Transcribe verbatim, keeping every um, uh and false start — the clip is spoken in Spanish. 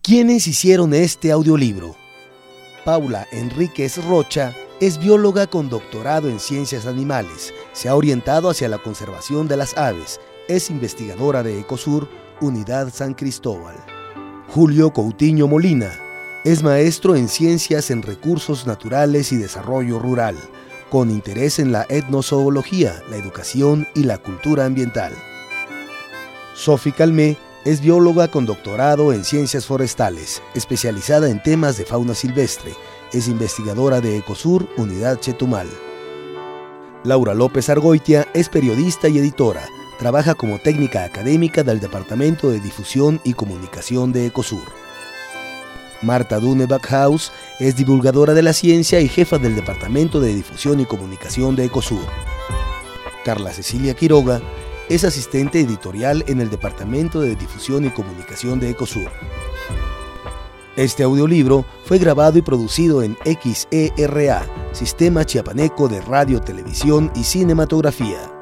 ¿Quiénes hicieron este audiolibro? Paula Enríquez Rocha es bióloga con doctorado en ciencias animales. Se ha orientado hacia la conservación de las aves. Es investigadora de Ecosur, Unidad San Cristóbal. Julio Coutinho Molina es maestro en ciencias en recursos naturales y desarrollo rural, con interés en la etnozoología, la educación y la cultura ambiental. Sophie Calmé es bióloga con doctorado en ciencias forestales, especializada en temas de fauna silvestre. Es investigadora de Ecosur, Unidad Chetumal. Laura López Argoitia es periodista y editora. Trabaja como técnica académica del Departamento de Difusión y Comunicación de Ecosur. Marta Dune Backhaus es divulgadora de la ciencia y jefa del Departamento de Difusión y Comunicación de Ecosur. Carla Cecilia Quiroga es asistente editorial en el Departamento de Difusión y Comunicación de Ecosur. Este audiolibro fue grabado y producido en X E R A, Sistema Chiapaneco de Radio, Televisión y Cinematografía.